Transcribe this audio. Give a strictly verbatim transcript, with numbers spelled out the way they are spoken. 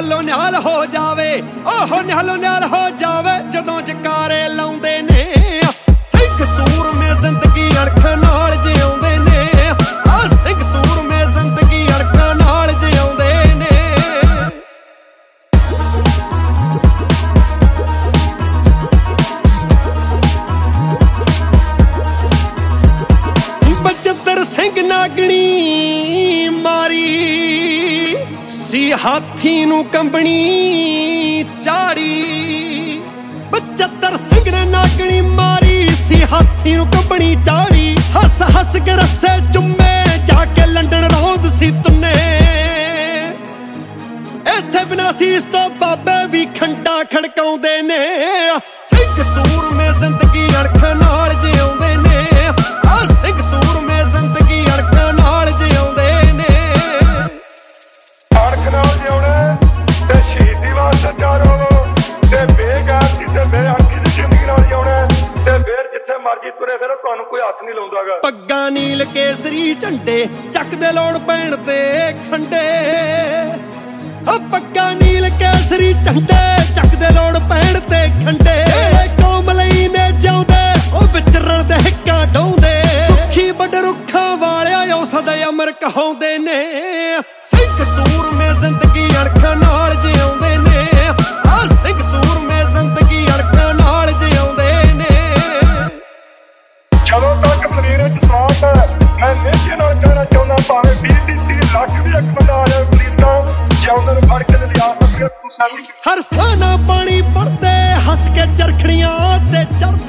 ਨਿਹਾਲੋ ਨਿਹਾਲ ਹੋ ਜਾਵੇ, ਉਹ ਨਿਹਾਲੋ ਨਿਹਾਲ ਹੋ ਜਾਵੇ ਜਦੋਂ ਜਕਾਰੇ ਲਾਉਂਦੇ ਨੇ। ਸਿੰਘ ਸੂਰਮੇ ਜ਼ਿੰਦਗੀ ਅਣਖ ਨਾਲ ਜਿਉਂਦੇ ਨੇ, ਆ ਸਿੰਘ ਸੂਰਮੇ ਜ਼ਿੰਦਗੀ ਅਣਖ ਨਾਲ ਜਿਉਂਦੇ ਨੇ। ਬਚਿੱਤਰ ਸਿੰਘ ਨਾਗਣੀ ਮਾਰੀ ਸੀ ਹਾਥੀ ਨੂੰ ਕੰਬਣੀ ਝਾੜੀ। ਬਚਿੱਤਰ ਸਿੰਘ ਨੇ ਨਾਗਣੀ ਮਾਰੀ ਸੀ ਹਾਥੀ ਨੂੰ ਕੰਬਣੀ ਝਾੜੀ। ਹੱਸ ਹੱਸ ਕੇ ਰੱਸੇ ਚੁੰਮੇ ਜਾ ਕੇ ਲੰਡਨ ਰੋਂਦ ਸੀ ਤੁੰਨੇ। ਇੱਥੇ ਬਿਨਾਂ ਸੀਸ ਤੋਂ ਬਾਬੇ ਵੀ ਖੰਡਾ ਖੜਕਾਉਂਦੇ ਨੇ। ਸਿੰਘ ਸੂਰਮੇ ਜ਼ਿੰਦਗੀ ਅਣਖ ਨਾਲ ਜਿਉਂਦੇ ਨੇ, ਆ ਸਿੰਘ ਸੂਰਮੇ ਜ਼ਿੰਦਗੀ ਅਣਖ ਨਾਲ ਜਿਉਂਦੇ ਨੇ। ਅਣਖ ਨਾਲ ਜਿਉਣਾ ਤੇ ਸ਼ਹੀਦੀ ਵਾਸਤੇ ਤਿਆਰ ਹੋਵੋ ਤੇ ਬੇਗੈਰਤੀ ਤੇ ਬੇਅਣਖੀ ਦੀ ਜ਼ਿੰਦਗੀ ਨਾਲ ਜਿਉਣਾ ਤੇ ਫੇਰ ਜਿੱਥੇ ਮਰਜ਼ੀ ਤੁਰੇ ਫਿਰੋ, ਤੁਹਾਨੂੰ ਕੋਈ ਹੱਥ ਨਹੀਂ ਲਾਉਂਦਾਗਾ। ਪੱਗਾਂ ਨੀਲ ਕੇਸਰੀ ਝੰਡੇ ਚੱਕਦੇ ਲੋੜ ਪੈਣ ਤੇ ਖੰਡੇ। ਆ ਪੱਗਾਂ ਨੀਲ ਕੇਸਰੀ ਝੰਡੇ ਚੱਕਦੇ ਲੋੜ ਪੈਣ ਤੇ ਖੰਡੇ। ਕੌਮ ਲਈ ਨੇ ਜਿਉਂਦੇ ਉਹ ਵਿਚਰਨ ਦੇ ਹਿੱਕਾਂ ਡਾਉਂਦੇ। ਸੁੱਖੀ ਵੱਡ ਰੁੱਖਾਂ ਵਾਲਿਆ ਉਹ ਸਦਾ ਅਮਰ ਕਹਾਉਂਦੇ ਨੇ। ਸਿੰਘ ਸੂਰਮੇ ਜ਼ਿੰਦਗੀ ਅਣਖ ਨਾਲ ਜਿਉਂਦੇ ਨੇ, ਆ ਸਿੰਘ ਸੂਰਮੇ ਜ਼ਿੰਦਗੀ ਅਣਖ ਨਾਲ ਜਿਉਂਦੇ ਨੇ। ਜਦੋਂ ਤੱਕ ਸਰੀਰ ਵਿੱਚ ਸਾਹ ਹੈ, ਮੈਂ ਨੇਜੇ ਨਾਲ ਕਹਿਣਾ ਚਾਹੁੰਦਾ, ਭਾਵੇਂ ਵੀਹ ਦੀ ਤੀਹ ਲੱਖ ਵੀ ਇੱਕ ਬੰਦਾ ਆ ਜਾਵੇ ਪੁਲਿਸ ਨਾਲ, ਜਿਉਂਦੇ ਨੂੰ ਫੜ ਕੇ ਲਿਆ ਸਕਦੇ। ਹਰ ਸਾਹ ਨਾਲ ਪਾਣੀ ਪੜਦੇ ਹੱਸ ਕੇ ਚਰਖੜੀਆਂ ਤੇ ਚੜ੍ਹਦੇ।